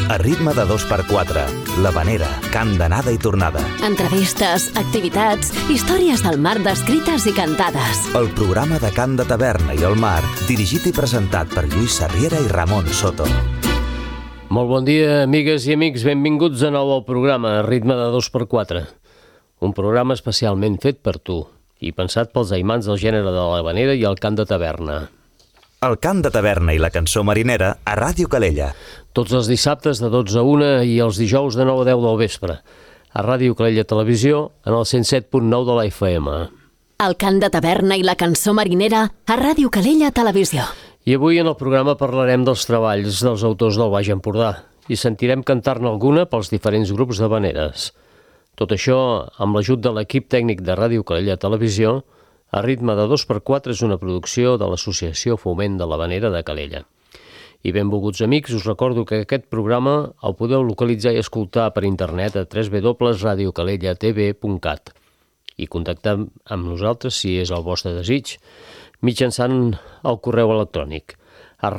A ritme de 2x4, l'Havanera, cant d'anada i tornada. Entrevistes, activitats, històries del mar descrites i cantades. El programa de cant de taverna i el mar, dirigit i presentat per Lluís Sarriera i Ramon Soto. Molt bon dia, amigues i amics. Benvinguts de nou al programa A ritme de 2x4. Un programa especialment fet per tu i pensat pels aimants del gènere de l'havanera i el cant de taverna. El cant de taverna i la cançó marinera a Ràdio Calella. Tots els dissabtes de 12 a 1 i els dijous de 9 a 10 del vespre. A Ràdio Calella Televisió, en el 107.9 de la FM. El cant de taverna i la cançó marinera a Ràdio Calella Televisió. I avui en el programa parlarem dels treballs dels autors del Baix Empordà i sentirem cantar-ne alguna pels diferents grups d'havaneres. Tot això amb l'ajut de l'equip tècnic de Ràdio Calella Televisió. A ritme de 2x4 és una producció de l'Associació Foment de l'Havanera de Calella. I benvolguts amics, us recordo que aquest programa el podeu localitzar i escoltar per internet a www.radiocalellatv.cat i contactar amb nosaltres, si és el vostre desig, mitjançant el correu electrònic a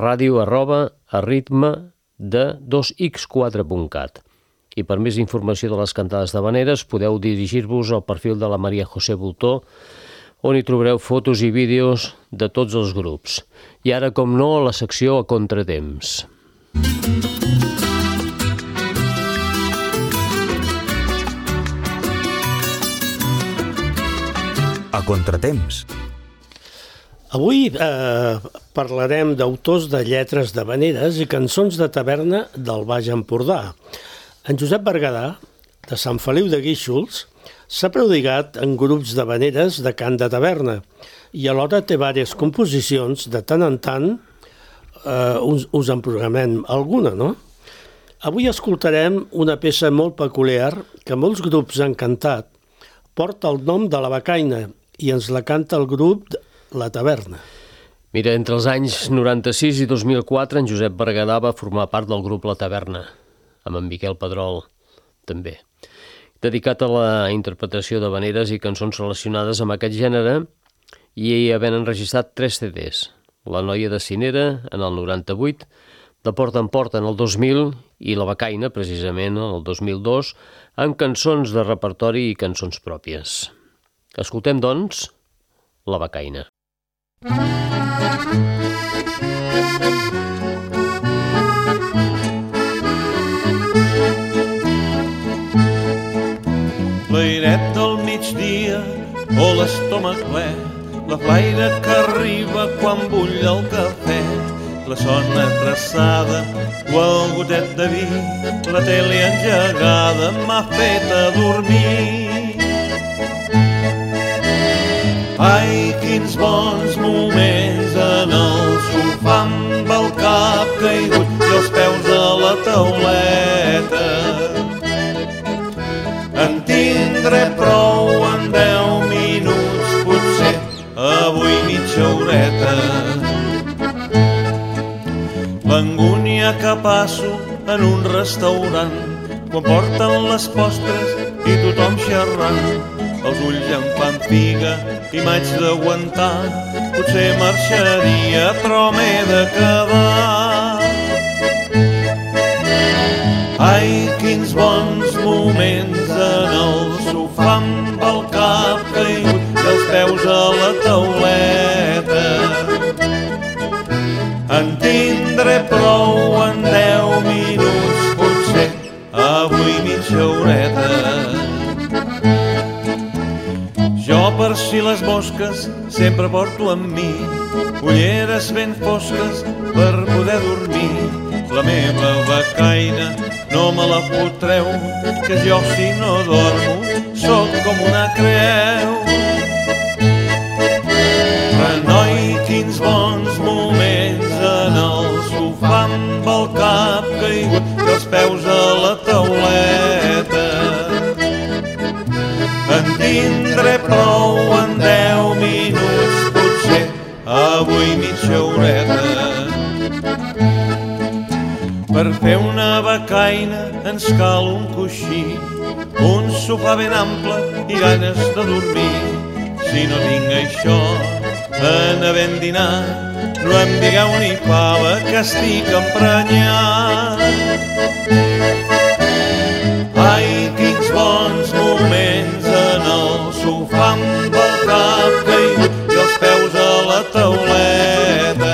radio@ritme2x4.cat. I per més informació de les cantades d'havaneres podeu dirigir-vos al perfil de la Maria José Bultó, on hi trobareu fotos i vídeos de tots els grups. I ara, com no, la secció A Contratemps. A Contratemps. Avui parlarem d'autors de lletres d'havaneres i cançons de taverna del Baix Empordà. En Josep Berguedà, de Sant Feliu de Guíxols, s'ha prodigat en grups d'havaneres de cant de taverna i alhora té diverses composicions. De tant en tant us en programem alguna, no? Avui escoltarem una peça molt peculiar que molts grups han cantat. Porta el nom de la becaina i ens la canta el grup La Taverna. Mira, entre els anys 96 i 2004 en Josep Berguedà va formar part del grup La Taverna, amb en Miquel Pedrol també, dedicat a la interpretació d'havaneres i cançons relacionades amb aquest gènere, i havent enregistrat 3 CDs. La noia de Cinera, en el 98, de Porta en Porta en el 2000 i La becaina, precisament, en el 2002, amb cançons de repertori i cançons pròpies. Escoltem, doncs, La becaina. L'airet del migdia o l'estómac ple, la flaire que arriba quan bull el cafè, la sona traçada o el gotet de vi, la tele engegada m'ha fet a dormir. Ai, quins bons moments en el sofà amb el cap caigut i els peus a la tauleta. En tindré prou en 10 minuts, potser avui mitja horeta. L'angúnia que passo en un restaurant quan porten les postres i tothom xerrant, els ulls em fan figa i m'haig d'aguantar. Potser marxaria però m'he de quedar. Ai, quins bons moments en el sofà amb el cap caigut i els peus a la tauleta. En tindré prou en 10 minuts, potser avui mitja horeta. Jo, per si les mosques, sempre porto amb mi ulleres ben fosques per poder dormir. La meva becaina no me la fotreu, que jo si no dormo sóc com una creu. Renoi, quins bons moments en el sofà amb el cap caigut i els peus a la tauleta. En tindré prou en 10 minuts, potser avui mitja horeta. Per fer una becaina ens cal un coixí, un sofà ben ample i ganes de dormir. Si no tinc això, en havent dinat, no em digueu ni fava que estic emprenyat. Ai, quins bons moments en el sofà amb el cap caigut i els peus a la tauleta.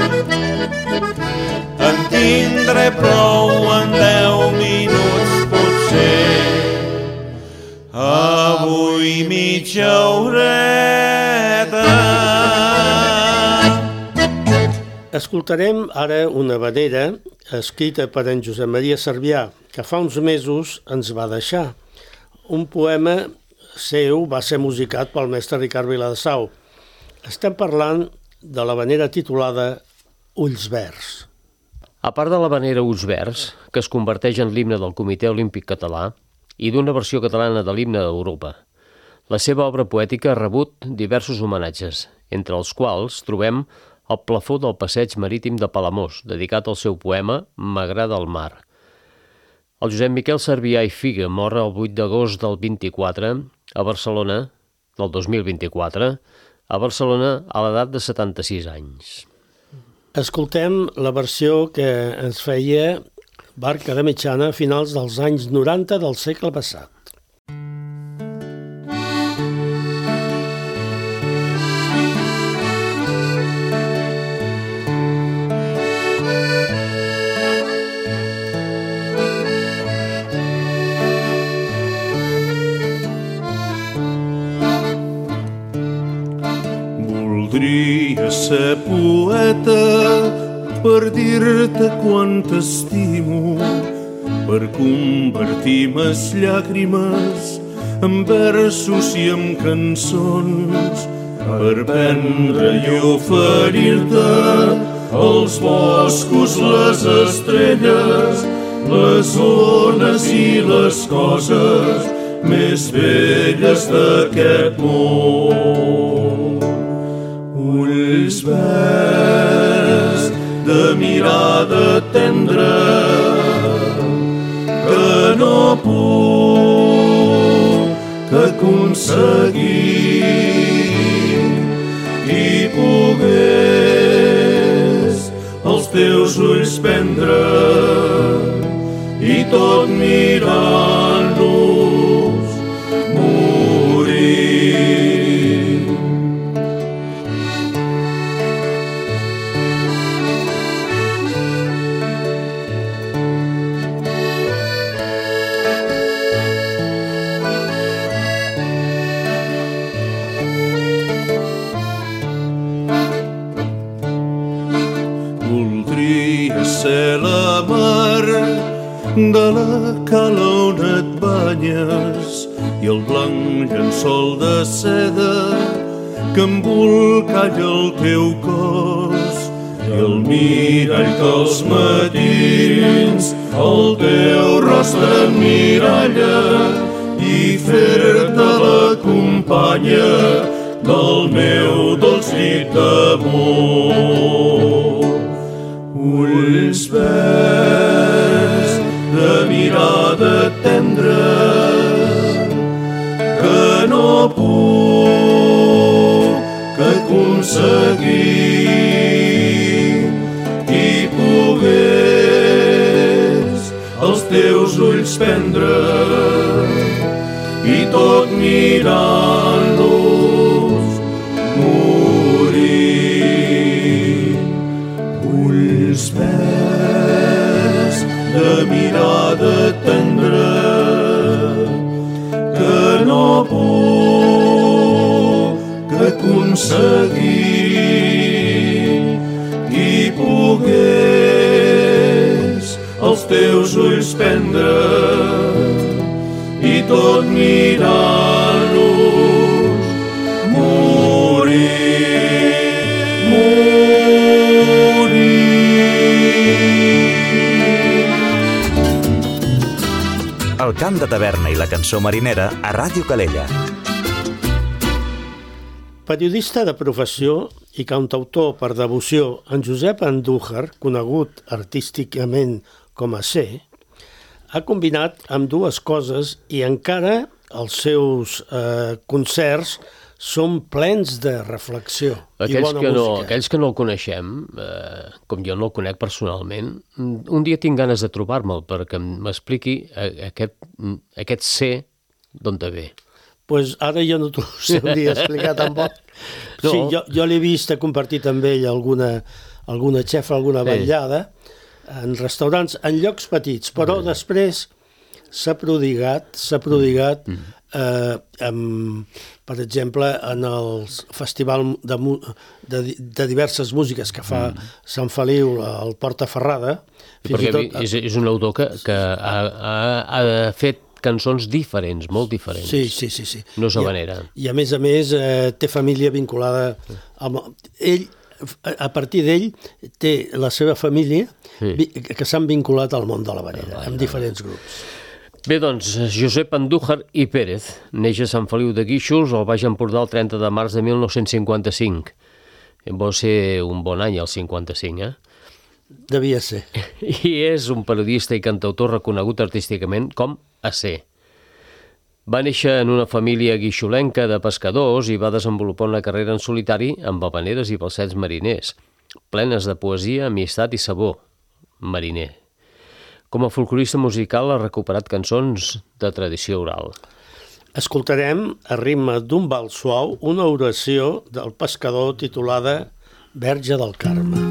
En tindré prou en 10 minuts potser. Avui mitja horeta. Escoltarem ara una vanera escrita per en Josep Maria Sarbià, que fa uns mesos ens va deixar. Un poema seu va ser musicat pel mestre Ricard Viladesau. Estem parlant de la vanera titulada Ulls Verds. A part de la vanera Ulls Verds, que es converteix en l'himne del Comitè Olímpic Català i d'una versió catalana de l'himne d'Europa, la seva obra poètica ha rebut diversos homenatges, entre els quals trobem el plafó del passeig marítim de Palamós, dedicat al seu poema M'agrada el mar. El Josep Miquel Sarbià i Figa mor el 8 d'agost del 24 a Barcelona, del 2024, a Barcelona a l'edat de 76 anys. Escoltem la versió que ens feia Barca de Mitjana a finals dels anys 90 del segle passat. Voldria ser poeta per dir-te quant t'estimo, per convertir mes llàgrimes en versos i en cançons, per prendre i oferir-te els boscos, les estrelles, les ones i les coses més belles d'aquest món. Ulls verds de mirada tendra que no puc aconseguir i pogués els teus ulls prendre i tot mirant-los morir. Ser la mar de la cala on et banyes i el blanc llençol de seda que embolcalla el teu cos i el mirall que els matins el teu rostre emmiralla i fer-te la companya del meu dolç llit d'amor. Ulls verds de mirada tendra que no puc aconseguir i pogués els teus ulls prendre i tot mirant-los morir. Ulls verds de mirada tendra que no puc aconseguir i pogués els teus ulls prendre i tot mirant-los morir. El cant de taverna i la cançó marinera a Ràdio Calella. Periodista de professió i cantautor per devoció, en Josep Andújar, conegut artísticament com a C, ha combinat amb dues coses i encara els seus concerts són plens de reflexió i bona música. Aquells que no el coneixem, com jo no el conec personalment, un dia tinc ganes de trobar-me'l perquè m'expliqui aquest ser d'on te ve. Pues ara jo no t'ho sabria explicar tampoc. No. Sí, jo l'he vist, he compartit amb ell alguna xefa, alguna vetllada, en restaurants, en llocs petits, però després s'ha prodigat per exemple, en el festival de diverses músiques que fa Sant Feliu al Portaferrada. Perquè és un autor que ha fet cançons diferents, molt diferents. Sí. No s'havanera. I a més té família vinculada amb ell. A partir d'ell té la seva família que s'han vinculat al món de l'havanera, amb diferents grups. Bé, doncs, Josep Andújar i Pérez neix a Sant Feliu de Guíxols, al Baix Empordà, el 30 de març de 1955. Vol ser un bon any, el 55, Devia ser. I és un periodista i cantautor reconegut artísticament com a ser. Va néixer en una família guixolenca de pescadors i va desenvolupar una carrera en solitari amb havaneres i balsets mariners, plenes de poesia, amistat i sabor mariner. Com a folclorista musical ha recuperat cançons de tradició oral. Escoltarem, a ritme d'un bal suau, una oració del pescador titulada Verge del Carme.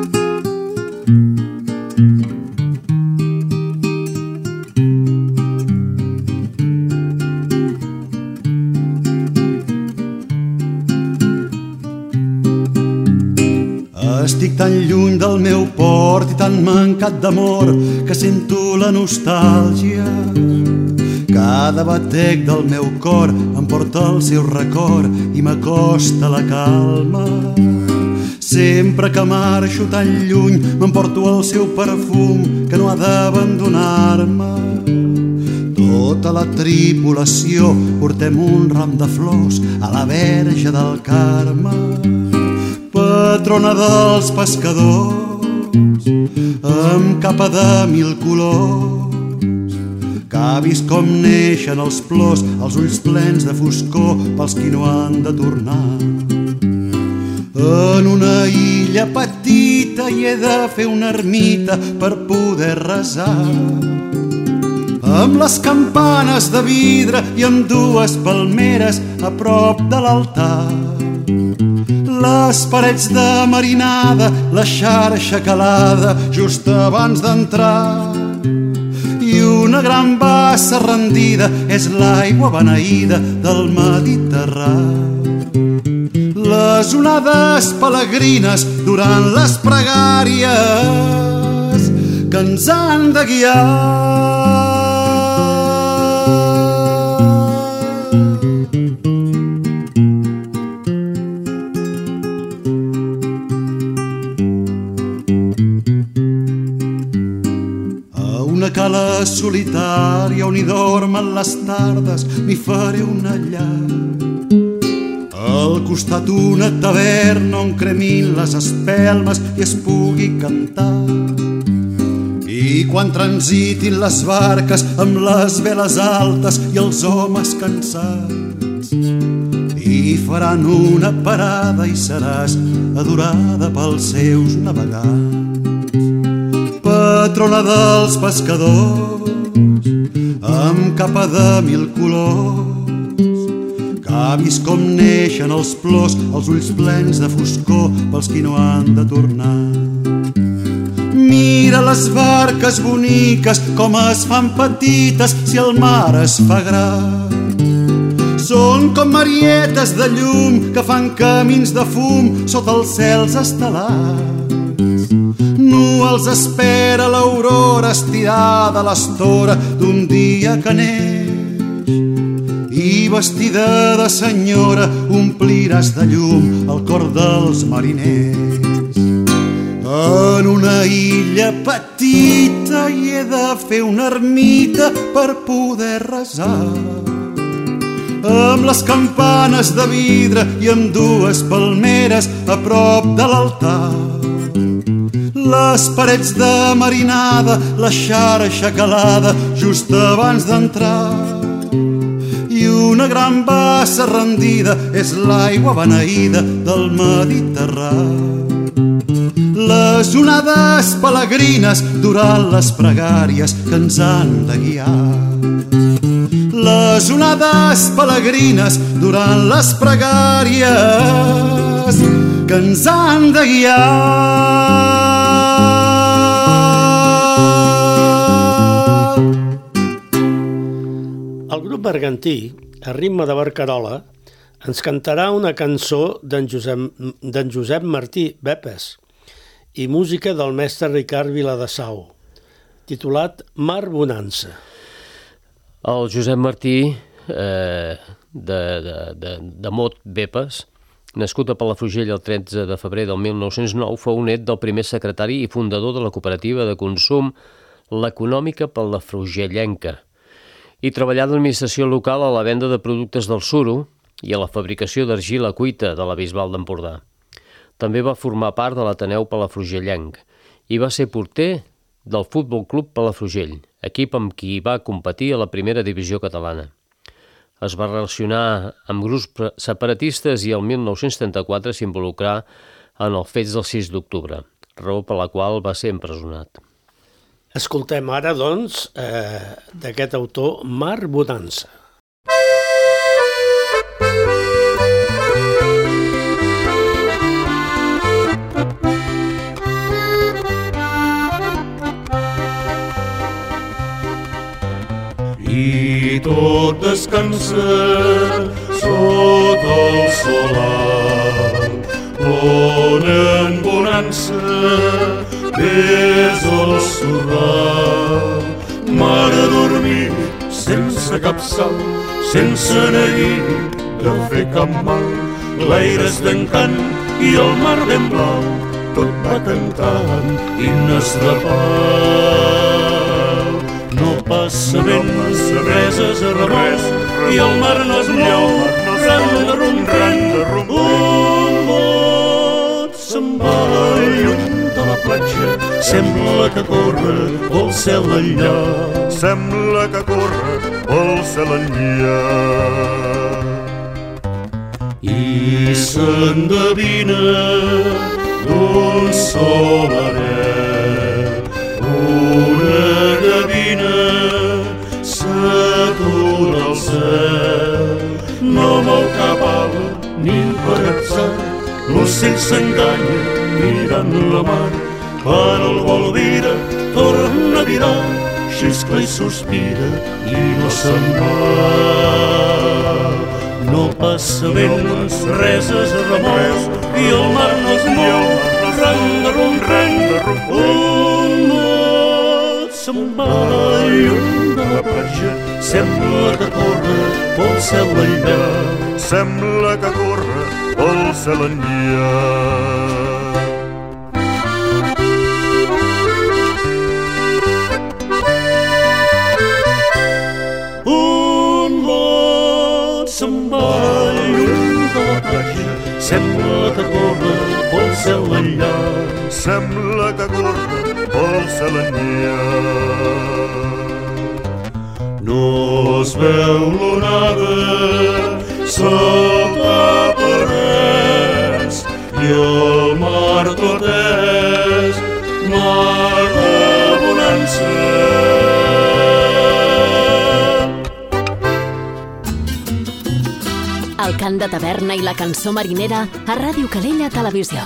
Estic tan lluny del meu port i tan mancat d'amor que sento la nostàlgia. Cada batec del meu cor em porta el seu record i m'acosta la calma. Sempre que marxo tan lluny m'emporto el seu perfum que no ha d'abandonar-me. Tota la tripulació portem un ram de flors a la Verge del Carme, patrona dels pescadors, amb capa de 1000 colors, que ha vist com neixen els plors, els ulls plens de foscor pels qui no han de tornar. En una illa petita hi he de fer una ermita per poder resar, amb les campanes de vidre i amb 2 palmeres a prop de l'altar. Les parets de marinada, la xarxa calada just abans d'entrar, i una gran bassa rendida és l'aigua beneïda del Mediterrani. Les onades pelegrines durant les pregàries que ens han de guiar. Cala solitària on hi dormen les tardes m'hi faré una llar. Al costat una taverna on cremin les espelmes i es pugui cantar. I quan transitin les barques amb les veles altes i els homes cansats, hi faran una parada i seràs adorada pels seus navegants. Patrona dels pescadors, amb capa de 1000 colors, que ha vist com neixen els plors, els ulls plens de foscor pels qui no han de tornar. Mira les barques boniques com es fan petites si el mar es fa gran. Són com marietes de llum que fan camins de fum sota els cels estelats. Nu els espera l'aurora estirada a l'estora d'un dia que neix, i vestida de senyora ompliràs de llum el cor dels mariners. En una illa petita hi he de fer una ermita per poder resar, amb les campanes de vidre i amb 2 palmeres a prop de l'altar. Les parets de marinada, la xarxa calada just abans d'entrar, i una una gran bassa rendida, és l'aigua beneïda del Mediterrani. Les onades pelegrines durant les pregàries que ens han de guiar. Les onades pelegrines durant les pregàries que ens han de guiar. El grup bergantí, a ritme de barcarola, ens cantarà una cançó d'en Josep Martí Bepes i música del mestre Ricard Viladesau, titulat Mar Bonança. El Josep Martí, de Mot Bepes, nascut a Palafrugell el 13 de febrer del 1909, fou net del primer secretari i fundador de la cooperativa de consum l'Econòmica Palafrugellenca i treballà d'administració local a la venda de productes del suro i a la fabricació d'argila cuita de la Bisbal d'Empordà. També va formar part de l'Ateneu Palafrugellenc i va ser porter del Futbol Club Palafrugell, equip amb qui va competir a la primera divisió catalana. Es va relacionar amb grups separatistes i el 1934 s'involucrà en els fets del 6 d'octubre, raó per la qual va ser empresonat. Escoltem ara, doncs, d'aquest autor, Mar Bonança. I tot descansa sota el solar, on en bonança ves el sorrar. Mar a dormir sense cap sal, sense neguit de fer cap mal. L'aire és d'encant i el mar ben blau, tot va cantant himnes de pau. No passa vent, res es remou, i el mar no es mou, ran de rum, un bot se'n va lluny de la platja, sembla que corre pel cel enllà. Sembla que corre pel cel enllà. I s'endevina d'un sol anell, una gavina s'atura al cel, no mou cap ala ni per atzar, l'ocell s'enganya mirant la mar, quan el vol vira torna a virar, xiscla i sospira i no se'n va. No passa vent, res es remou, i el mar no es mou, ran de rum, un bot se'n va lluny de la platja, sembla que corre pel cel enllà. Sembla que corre pel cel enllà. Se'n va lluny de la platja, sembla que corre pel cel enllà. Sembla que corre pel cel enllà. No es veu l'onada sota per res, i el mar tot és mar de bonança. El cant de taverna i la cançó marinera a Ràdio Calella Televisió.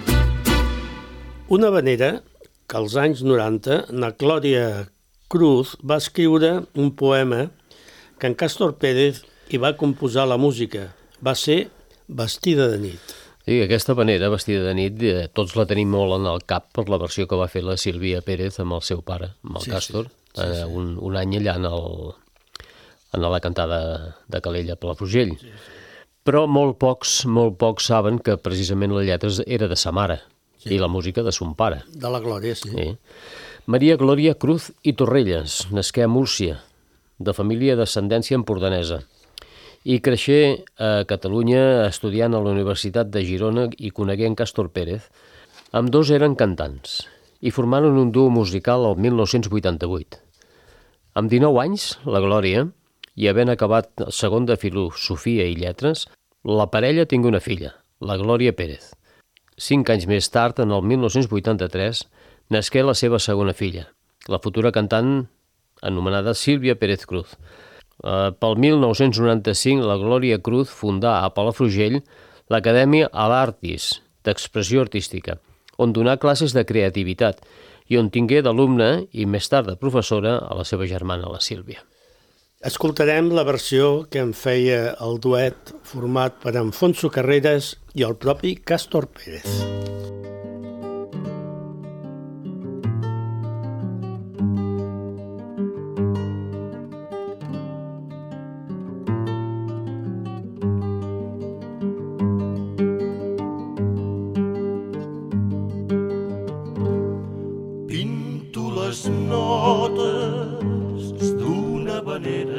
Una vanera que als anys 90 na Clòria Cruz va escriure un poema que en Cástor Pérez hi va composar la música. Va ser Vestida de nit. Sí, aquesta vanera, Vestida de nit, tots la tenim molt en el cap per la versió que va fer la Sílvia Pérez amb el seu pare, amb el Cástor, un any allà en la cantada de Calella Palafrugell. Sí. Però molt pocs saben que precisament la lletra era de sa mare i la música de son pare. De la Glòria, sí. Maria Glòria Cruz i Torrelles, nasqué a Múrcia, de família d'ascendència empordanesa, i creixé a Catalunya estudiant a la Universitat de Girona i conegué en Cástor Pérez. Ambdós eren cantants i formaren un duo musical el 1988. Amb 19 anys, la Glòria i havent acabat el segon de Filosofia i Lletres, la parella tingué una filla, la Glòria Pérez. 5 anys més tard, en el 1983, nasqué la seva segona filla, la futura cantant anomenada Sílvia Pérez Cruz. Pel 1995, la Glòria Cruz fundà a Palafrugell l'Acadèmia Alartis, d'expressió artística, on donà classes de creativitat i on tingué d'alumne i més tard de professora a la seva germana, la Sílvia. Escoltarem la versió que en feia el duet format per Alfonso Carreras i el propi Cástor Pérez. Pinto les notes d'una vanera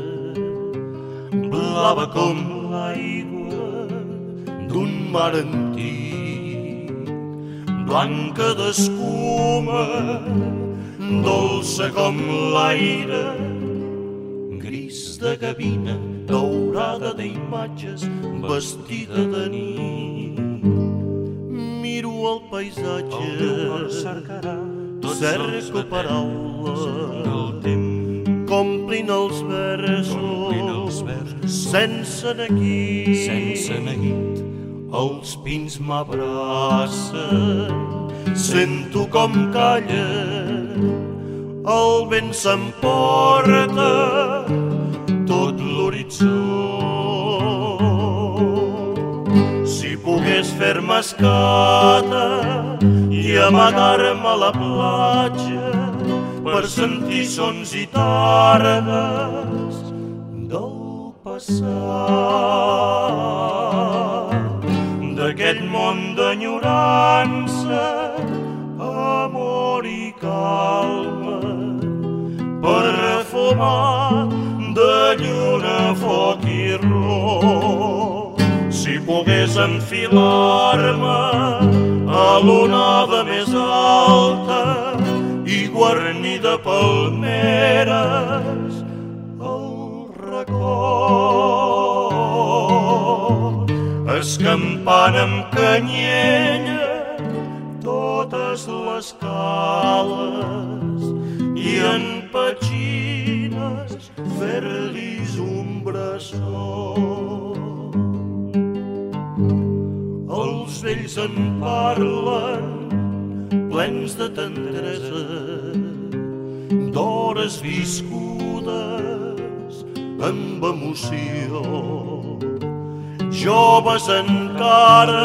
blava com l'aigua d'un mar antic, blanca d'escuma, dolça com l'aire, gris de gavina, daurada d'imatges, vestida de nit. Miro el paisatge, el teu cor cercarà, cerco paraules del temps, complint els versos, sense neguit, els pins m'abracen, sento com calla, el vent s'emporta tot l'horitzó. Si pogués fer-me escata i amagar-me a la platja per sentir sons i tardes del passat, d'aquest món d'enyorança, amor i calma, perfumar de lluna, foc i ro. Si pogués enfilar-me a l'onada més alta i guarnir de palmeres el record, escampant amb canyella totes les cales i en petxines fer-lis un bressó. Els vells en parlen plens de tendresa, d'hores viscudes amb emoció. Joves encara,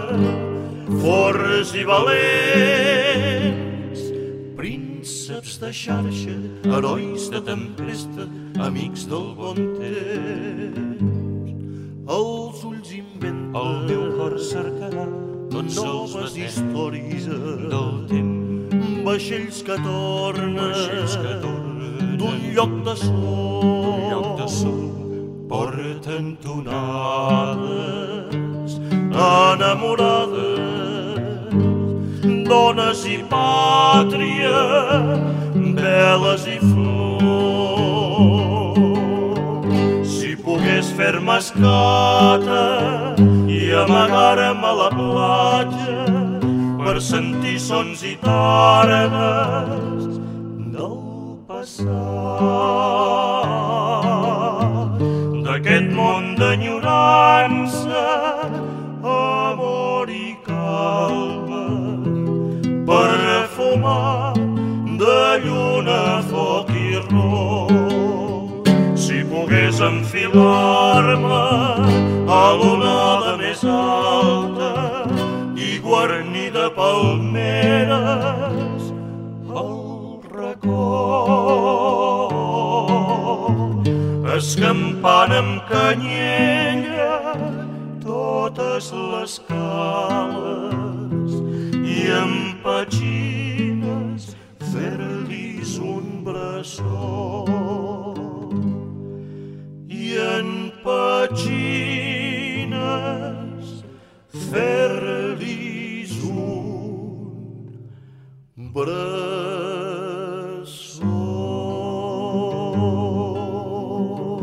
forts i valents, prínceps de xarxa, herois de tempesta, amics del bon temps. Els ulls inventen, el meu cor cercarà noves històries del temps, vaixells que tornen d'un lloc de sol, porten tonades enamorades, dones i pàtria, veles i flors. Si pogués fer-me escata i amagar-me a la platja per sentir sons i tardes del passat, d'aquest món d'enyorança, amor i calma, perfumar de lluna, foc i ro. Si pogués enfilar-me a l'onada més alta i guarnir de palmeres el record, escampant amb canyella totes les cales i amb petxines fer-lis un bressó. I en petxines fer-lis un bressó.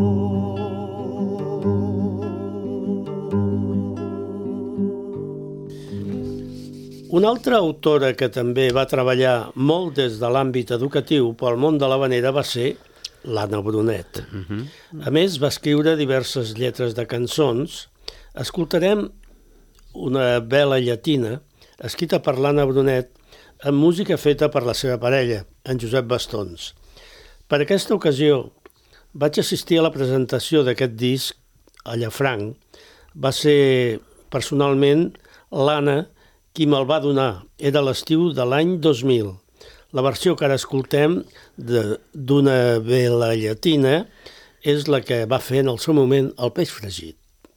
Una altra autora que també va treballar molt des de l'àmbit educatiu pel món de l'havanera va ser l'Anna Brunet. A més, va escriure diverses lletres de cançons. Escoltarem una vela llatina escrita per l'Anna Brunet amb música feta per la seva parella, en Josep Bastons. Per aquesta ocasió vaig assistir a la presentació d'aquest disc a Llafranc. Va ser personalment l'Anna qui me'l va donar. Era l'estiu de l'any 2000. La versió que ara escoltem d'una vela llatina és la que va fer en el seu moment el Peix Fregit.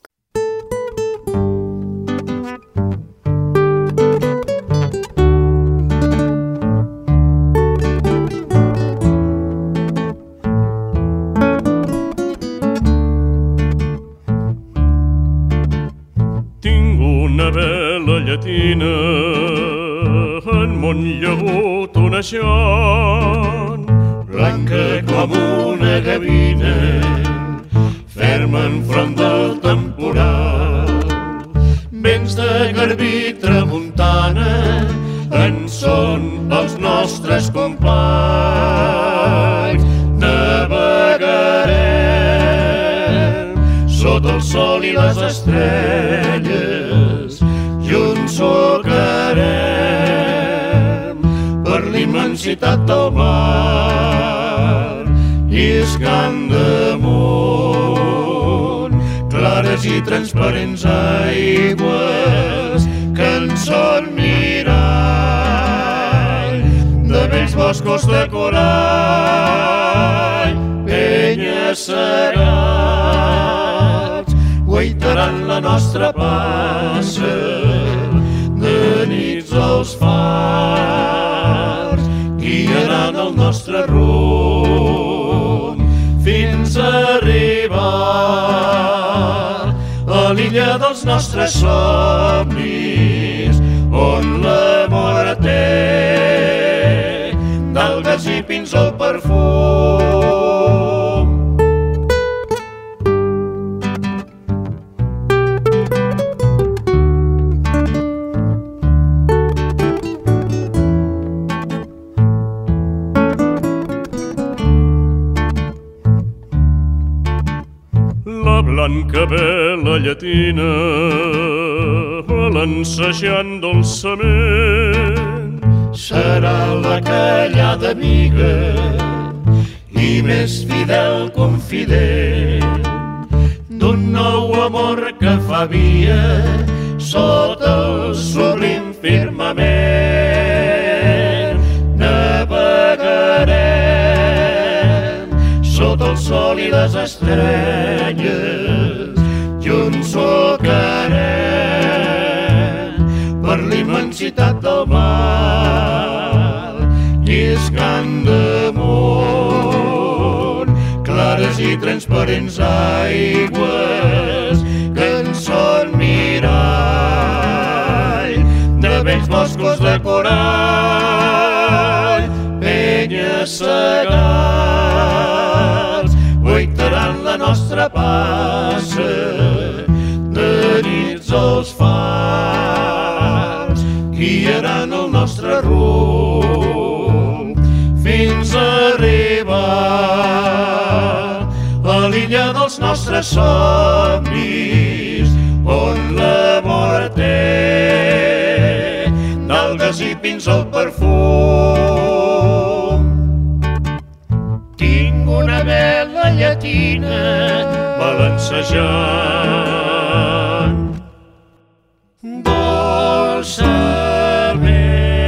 Llatina en mon llagut onejant, blanca com una gavina, ferma enfront del temporal. Vents de Garbí i tramuntana en són els nostres companys. Navegarem sota el sol i les estrelles, junts socarem per l'immensitat del mar, lliscant damunt clares i transparents aigües que en són mirall de vells boscos de corall, penya-segats guaitaran la nostra passa de nits als fars, guiaran el nostre rumb fins a arribar a l'illa dels nostres somnis, on l'amor té d'algues i pins el perfum. Blanca vela llatina, balancejant dolçament, serà la callada amiga i més fidel confident d'un nou amor que fa via sota el sublim firmament. Navegarem sota el sol i les estrelles, junts socarem per l'immensitat del mar, lliscant damunt clares i transparents aigües que en són mirall de vells boscos de corall, penya-segats guaitaran la nostra passa de nits als fars, guiaran el nostre rumb fins a arribar a l'illa dels nostres somnis, on l'amor té d'algues i pins el perfum. Tinc una vela llatina balancejant dolçament.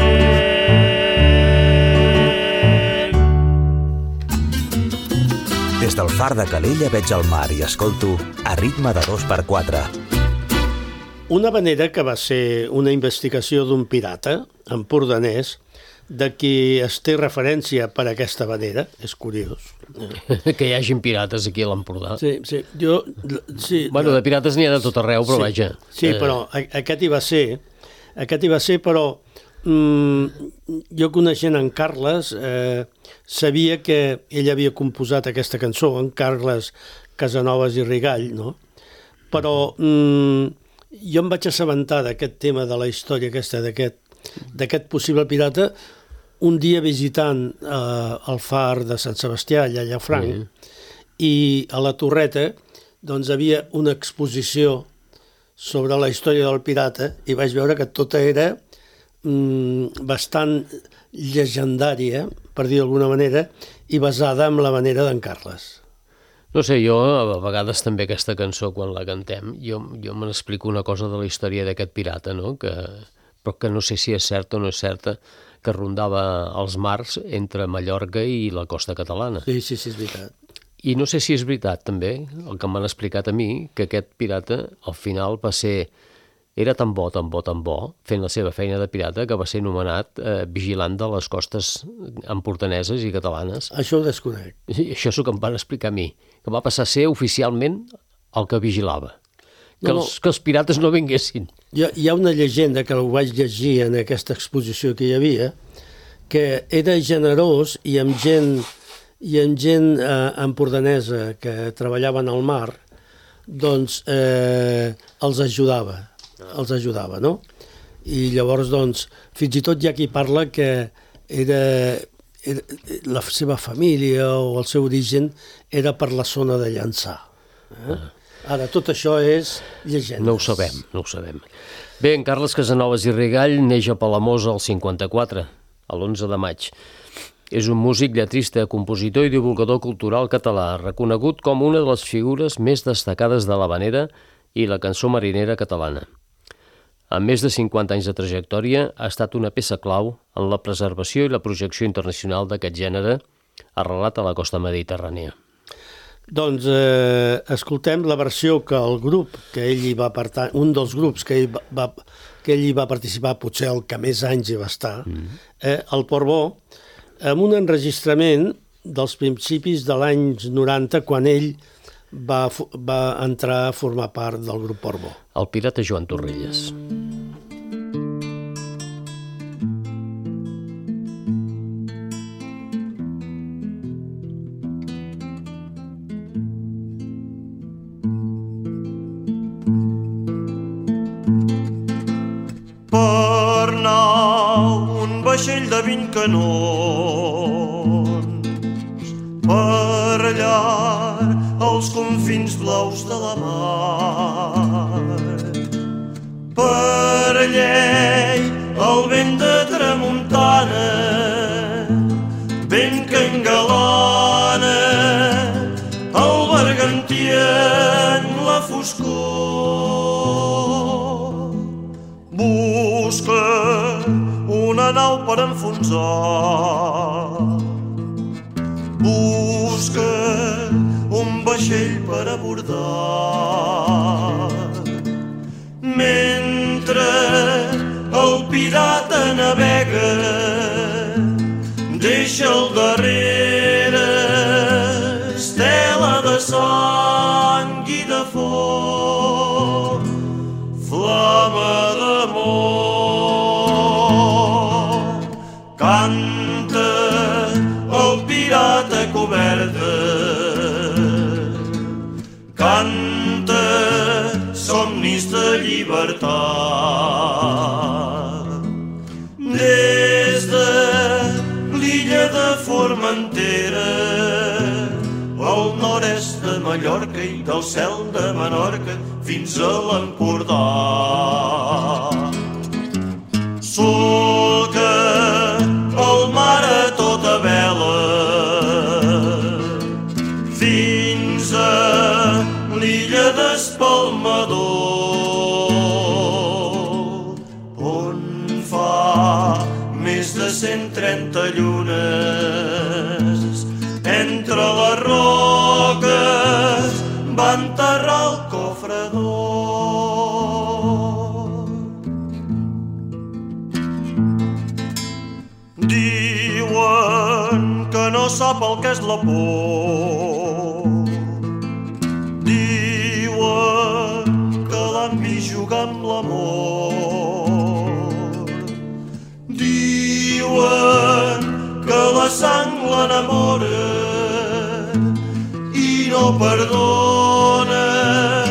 Des del far de Calella veig el mar i escolto a ritme de 2x4. Una havanera que va ser una investigació d'un pirata empordanès de qui es té referència per aquesta havanera, és curiós. Que hi hagin pirates aquí a l'Empordà. Sí. Bueno, de pirates n'hi ha de tot arreu, però vaja. Sí, però aquest hi va ser, però jo coneixent en Carles, sabia que ell havia composat aquesta cançó, en Carles Casanovas i Rigall, no? Però jo em vaig assabentar d'aquest tema de la història aquesta, d'aquest d'aquest possible pirata, un dia visitant el far de Sant Sebastià, allà a Llafranc, i a la Torreta doncs havia una exposició sobre la història del pirata i vaig veure que tota era bastant llegendària, per dir d'alguna manera, i basada en la manera d'en Carles. No sé, jo a vegades també aquesta cançó, quan la cantem, jo me n'explico una cosa de la història d'aquest pirata, no? Però que no sé si és certa o no és certa, que rondava els mars entre Mallorca i la costa catalana. Sí, és veritat. I no sé si és veritat, també, el que m'han explicat a mi, que aquest pirata, al final, era tan bo, fent la seva feina de pirata, que va ser nomenat vigilant de les costes empordaneses i catalanes. Això ho desconec. I això és el que em van explicar a mi, que va passar a ser oficialment el que vigilava. Que els pirates no vinguessin. Hi ha una llegenda, que ho vaig llegir en aquesta exposició que hi havia, que era generós i amb gent empordanesa que treballaven al mar, doncs els ajudava, no? I llavors, doncs, fins i tot hi ha qui parla que era la seva família o el seu origen era per la zona de Llançà. Ara, tot això és llegenda. No ho sabem. Bé, en Carles Casanovas i Rigall neix a Palamós el 54, l'11 de maig. És un músic, lletrista, compositor i divulgador cultural català, reconegut com una de les figures més destacades de l'havanera i la cançó marinera catalana. Amb més de 50 anys de trajectòria, ha estat una peça clau en la preservació i la projecció internacional d'aquest gènere, arrelat a la costa mediterrània. Doncs escoltem la versió que el grup que ell hi va pertanyar, un dels grups que ell hi va participar, potser el que més anys hi va estar, el Portbó, amb un enregistrament dels principis de l'any 90, quan ell va entrar a formar part del grup Portbó. El pirata Joan Torrelles. Per nau un vaixell de 20 canons, per llar els confins blaus de la mar, per llei el vent de tramuntana, vent que engalana el bergantí en la foscor. Busca una nau per enfonsar, busca un vaixell per abordar, mentre el pirata navega, deixa al darrere estela de sang i de foc, flama d'amor. Canta el pirata coberta, canta somnis de llibertat. Des de l'illa de Formentera, al nord-est de Mallorca i del cel de Menorca fins a l'Empordà. Solca el mar a tota vela fins a l'illa d'Espalmador, on fa més de 130 llunes entre les roques va enterrar el cofre d'or. Diuen que no sap el que és la por, diuen que l'han vist jugar amb l'amor, diuen que la sang l'enamora i no perdona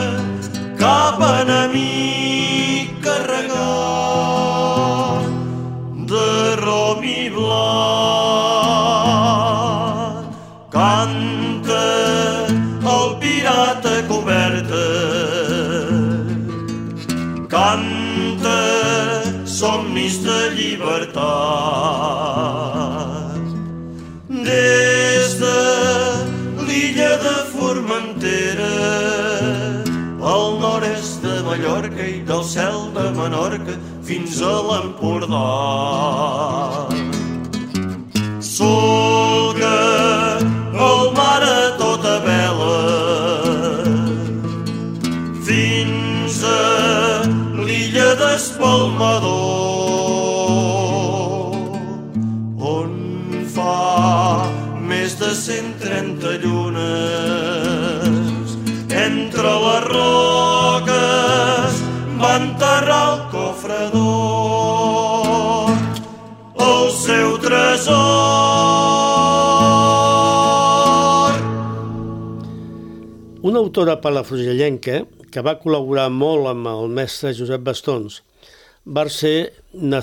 cap enemic carregat. rom i blat. Canta el pirata coberta, canta somnis de llibertat. Des de l'illa de Formentera, al nord-est de Mallorca i del cel de Menorca fins a l'Empordà. Solca el mar a tota vela fins a l'illa d'Espalmador, on fa més de 130 llunes entre les roques va enterrar el cofre d'or, el seu tresor. Una autora palafrugellenca que va col·laborar molt amb el mestre Josep Bastons va ser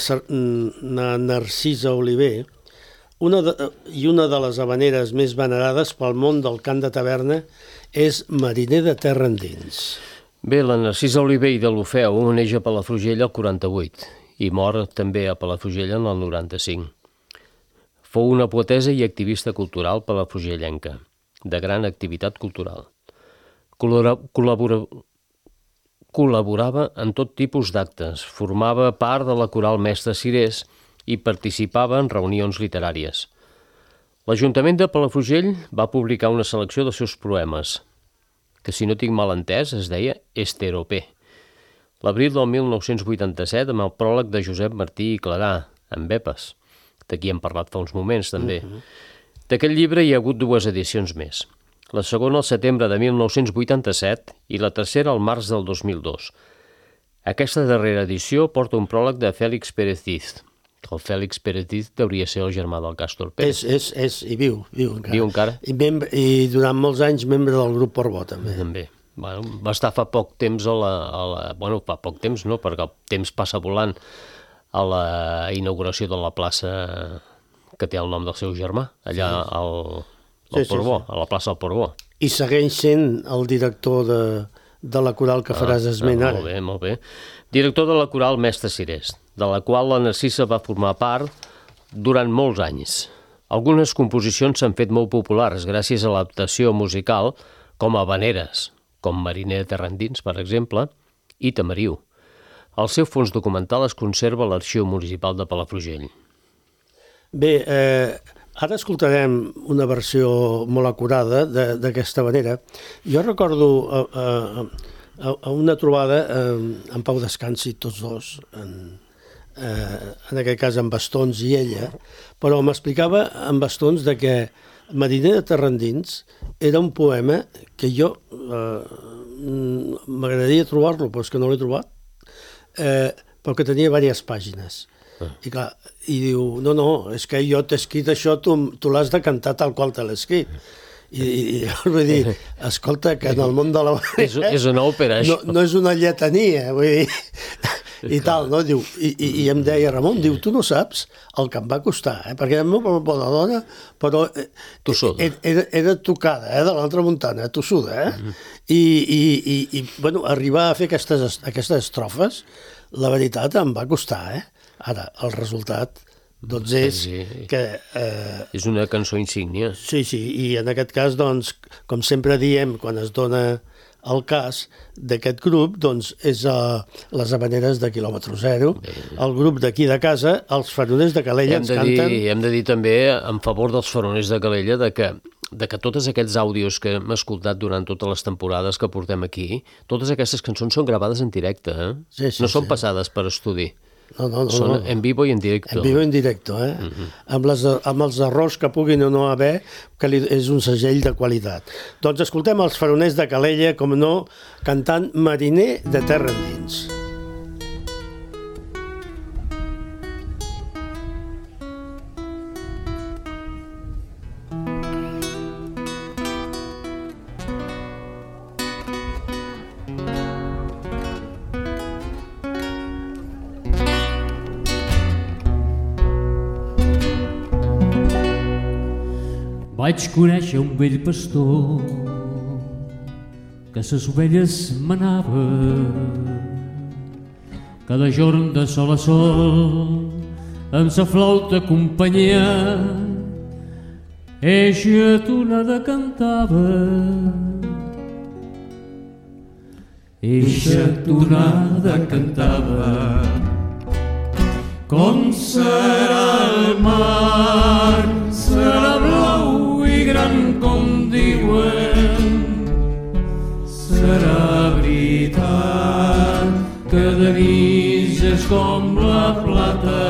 Narcisa Oliver, una de les havaneres més venerades pel món del cant de taverna és Mariner de terra endins. Bé, la Narcisa Oliver i de l'Ofeu neix a Palafrugell el 48 i mor també a Palafrugell en el 95. Fou una poetessa i activista cultural palafrugellenca, de gran activitat cultural. Col·laborava en tot tipus d'actes, formava part de la coral Mestre Cirés i participava en reunions literàries. L'Ajuntament de Palafrugell va publicar una selecció dels seus poemes, que si no tinc mal entès es deia Esteropé. L'abril del 1987 amb el pròleg de Josep Martí i Clarà, en Bepes, de qui hem parlat fa uns moments també. D'aquest llibre hi ha hagut 2 edicions més. La segona al setembre de 1987 i la tercera al març del 2002. Aquesta darrera edició porta un pròleg de Fèlix Pérez Diz. El Fèlix Pérez Diz hauria ser el germà del Càstor Pérez. I viu encara. Viu encara? I durant molts anys membre del grup Portbó, també. També. Bueno, va estar fa poc temps Bueno, fa poc temps no, perquè el temps passa volant, a la inauguració de la plaça que té el nom del seu germà, allà al Portbó, a la plaça del Portbó. I segueix sent el director de la coral que faràs esment ara. Molt bé, molt bé. Director de la coral Mestre Cirés, de la qual la Narcisa va formar part durant molts anys. Algunes composicions s'han fet molt populars gràcies a l'adaptació musical com a habaneres, com Mariner de terra endins, per exemple, i Tamariu. El seu fons documental es conserva a l'Arxiu Municipal de Palafrugell. Bé, ara escoltarem una versió molt acurada d'aquesta habanera. Jo recordo a una trobada en Pau Descansi, tots dos, en aquest cas en Bastons i ella, però m'explicava en Bastons de que Mariner de terra endins era un poema que jo m'agradaria trobar-lo, però és que no l'he trobat, però que tenia diverses pàgines. I clar, i diu, no, és que jo t'he escrit això, tu l'has de cantar tal qual te l'he escrit. I vull dir, escolta, que en el món de la habanera... És una òpera, això. No és una lletania, vull dir... I tal, no? Diu, i em deia, Ramon, diu, tu no saps el que em va costar, perquè la meva bona dona, però era tocada, de l'altra muntanya, tossuda, I, bueno, arribar a fer aquestes estrofes, la veritat em va costar, Ara, el resultat, doncs és que... És una cançó insígnia. Sí, i en aquest cas, doncs, com sempre diem, quan es dona el cas d'aquest grup, doncs, és les habaneres de quilòmetre zero, el grup d'aquí de casa, els faroners de Calella ens canten... Hem de dir també, en favor dels faroners de Calella, de que tots aquests àudios que hem escoltat durant totes les temporades que portem aquí, totes aquestes cançons són gravades en directe, no són passades per estudi. No. Són en vivo i en directo. En vivo i en directo, amb els errors que puguin o no haver, que és un segell de qualitat. Doncs escoltem els faroners de Calella, com no, cantant Mariner de terra endins. Vaig conèixer un vell pastor que ses ovelles manava cada jorn de sol a sol amb sa flauta companyia. Eixa tonada cantava, eixa tonada cantava. Com serà el mar, serà blau i gran com diuen. Serà veritat que de nit és com la plata.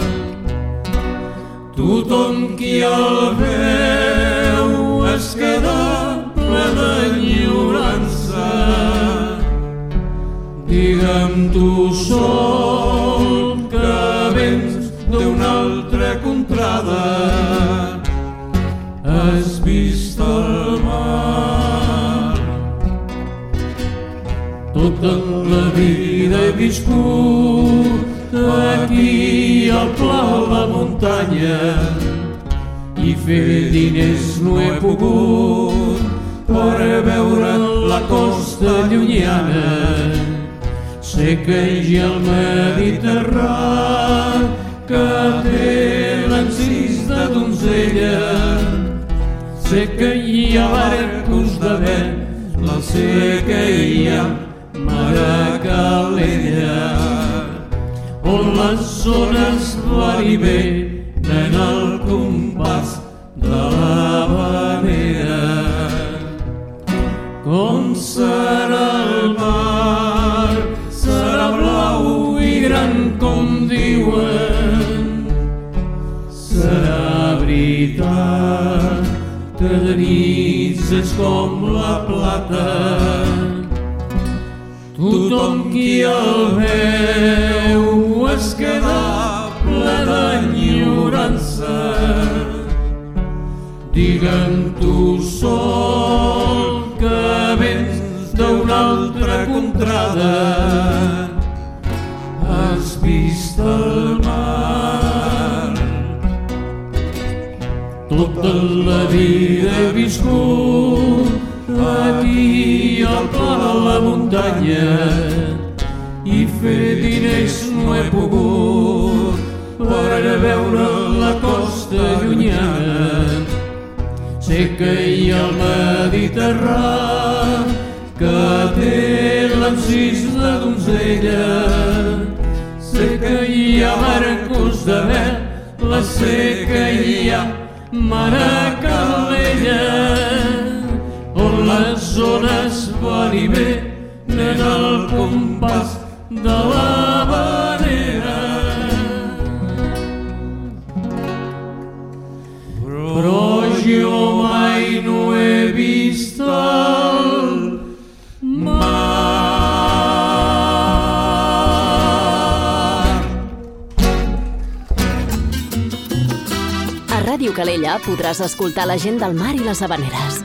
Tothom qui el veu es queda ple d'enyorança. Digue'm tu sol que vens d'una altra contrada. Has vist el mar. Tota la vida he viscut aquí al pla a la muntanya i fer diners no he pogut per veure la costa llunyana. Sé que hi ha el Mediterrani que té l'encís de donzella. Sé que hi ha barcos de vent, sé que hi ha mar calella, on les ones van i venen al compàs de l'havanera. Com serà el mar, serà blau i gran com diuen. Serà veritat que de nit és com la plata. Tothom qui el veu es queda ple d'enyorança. Digue'm tu sol que vens d'una altra contrada. Has vist el mar. Tota la vida he viscut aquí al pla de la muntanya i fer diners no he pogut per veure la costa llunyana. Sé que hi ha el Mediterrani que té l'encís de donzella. Sé que hi ha barcos de vela, sé que hi ha mar calella, on les ones van i venen al compàs de l'havanera. Però jo mai no he vist el mar. A Ràdio Calella podràs escoltar la gent del mar i les havaneres.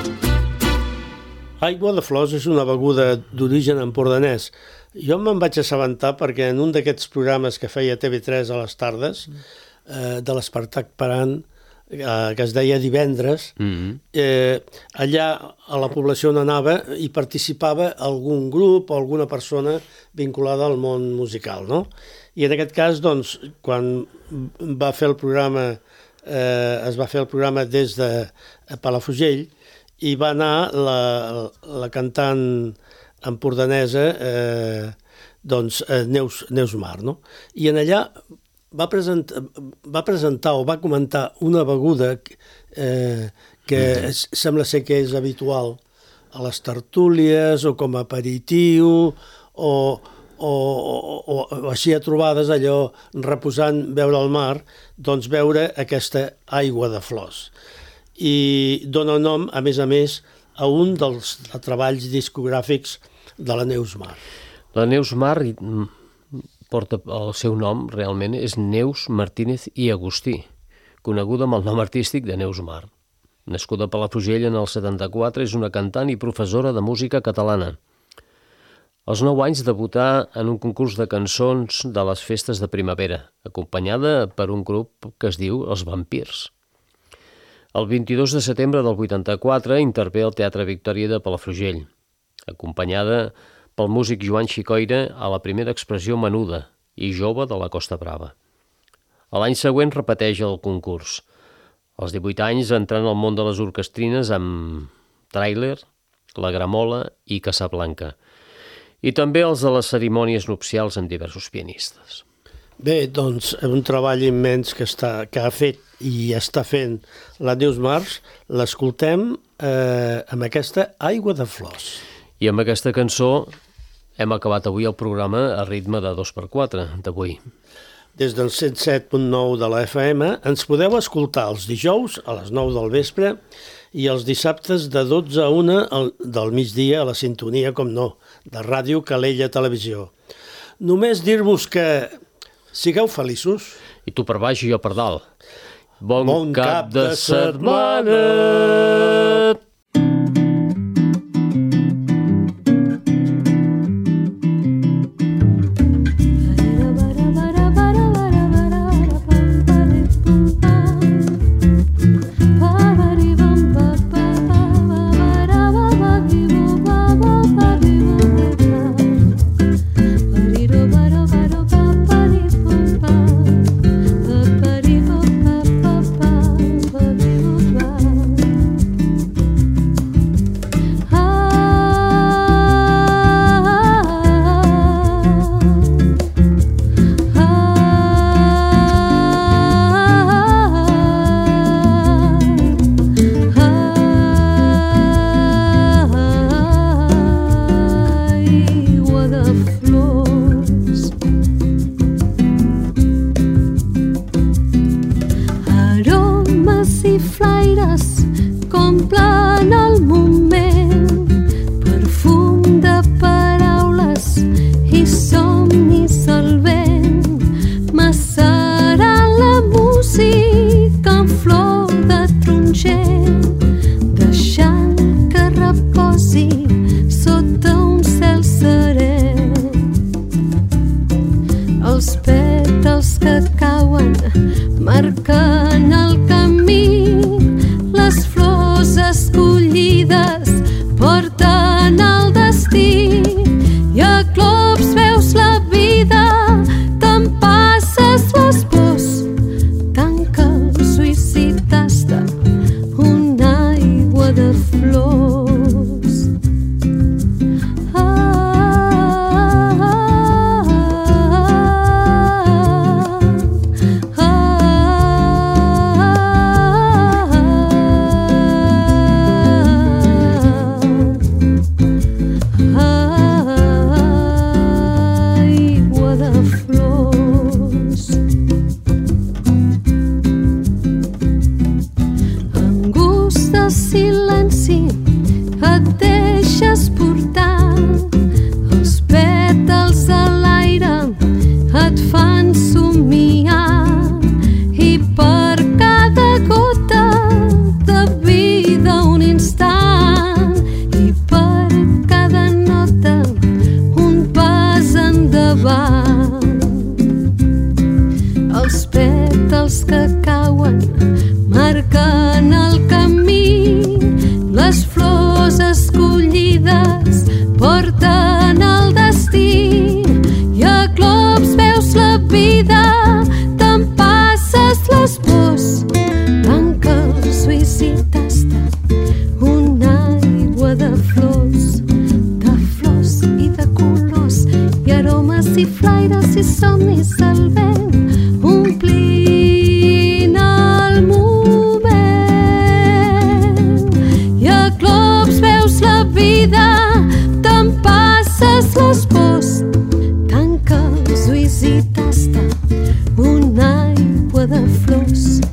Aigua de flors és una beguda d'origen empordanès. Jo me'n vaig assabentar perquè en un d'aquests programes que feia TV3 a les tardes, de l'Espartac Parant, que es deia Divendres, allà a la població on anava hi participava algun grup o alguna persona vinculada al món musical, no? I en aquest cas, doncs, quan va fer el programa, es va fer el programa des de Palafrugell, i va anar la cantant empordanesa doncs, Neus Mar, no? I en allà va presentar o va comentar una beguda que sembla ser que és habitual a les tertúlies o com a aperitiu o així a trobades, allò reposant, veure el mar, doncs veure aquesta aigua de flors. I dona nom, a més, a un dels treballs discogràfics de la Neus Mar. La Neus Mar porta el seu nom, realment, és Neus Martínez i Agustí, coneguda amb el nom artístic de Neus Mar. Nascuda a Palafrugell en el 74, és una cantant i professora de música catalana. Als 9 anys debutà en un concurs de cançons de les festes de primavera, acompanyada per un grup que es diu Els Vampirs. El 22 de setembre del 84 intervé al Teatre Victòria de Palafrugell, acompanyada pel músic Joan Xicoira a la primera expressió menuda i jove de la Costa Brava. A l'any següent repeteix el concurs. Als 18 anys entrant al món de les orquestrines amb Tràiler, La Gramola i Casablanca, i també els de les cerimònies nupcials amb diversos pianistes. Bé, doncs, un treball immens que ha fet i està fent la Neus Mars, l'escoltem amb aquesta Aigua de Flors. I amb aquesta cançó hem acabat avui el programa a ritme de 2x4 d'avui. Des del 107.9 de la FM ens podeu escoltar els dijous a les 9 del vespre i els dissabtes de 12 a 1 del migdia a la sintonia, com no, de Ràdio Calella Televisió. Només dir-vos que sigueu feliços. I tu per baix i jo per dalt. Bon cap de setmana! Una aigua de flors